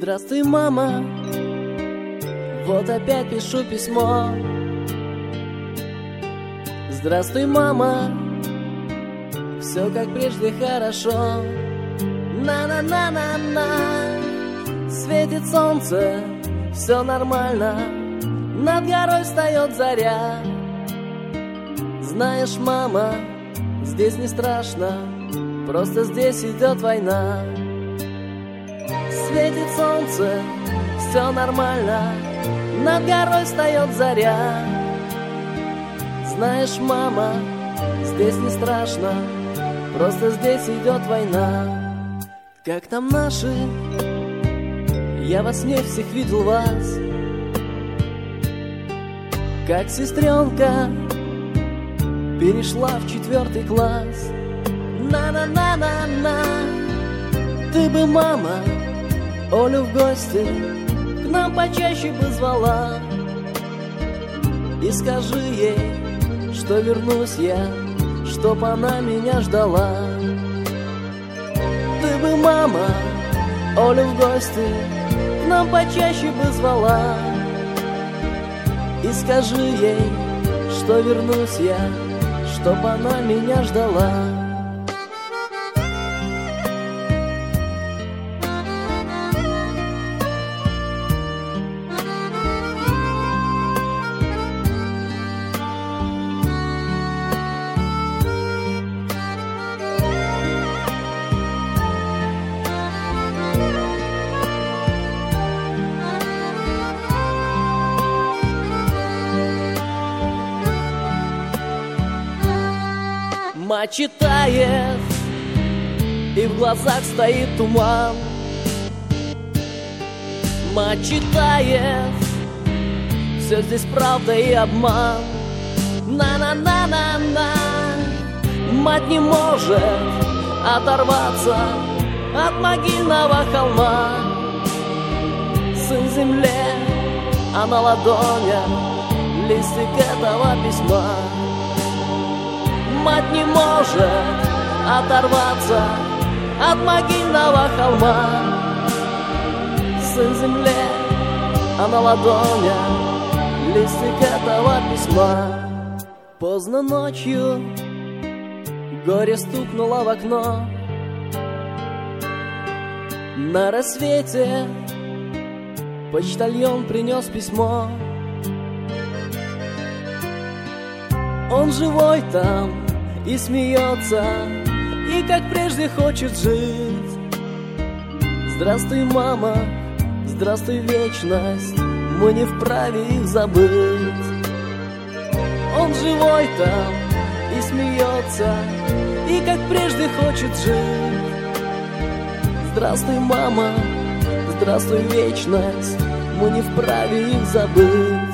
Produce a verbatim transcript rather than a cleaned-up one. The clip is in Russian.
Здравствуй, мама, вот опять пишу письмо. Здравствуй, мама, все как прежде хорошо. На-на-на-на-на, светит солнце, все нормально, над горой встает заря. Знаешь, мама, здесь не страшно, просто здесь идет война. Светит солнце, все нормально, над горой встает заря. Знаешь, мама, здесь не страшно, просто здесь идет война. Как там наши? Я во сне всех видел вас. Как сестренка перешла в четвертый класс. На-на-на-на-на, ты бы, мама, Олю в гости к нам почаще бы звала. И скажи ей, что вернусь я, чтоб она меня ждала. Ты бы, мама, Олю в гости к нам почаще бы звала. И скажи ей, что вернусь я, чтоб она меня ждала. Мать читает, и в глазах стоит туман. Мать читает, все здесь правда и обман. На-на-на-на-на, мать не может оторваться от могильного холма. Сын земле, а на ладонях листик этого письма. Мать не может оторваться от могильного холма. Сын земле, а на ладонях листик этого письма. Поздно ночью горе стукнуло в окно. На рассвете почтальон принес письмо. Он живой там и смеется, и как прежде хочет жить. Здравствуй, мама, здравствуй, вечность, мы не вправе их забыть. Он живой там и смеется, и как прежде хочет жить. Здравствуй, мама, здравствуй, вечность, мы не вправе их забыть.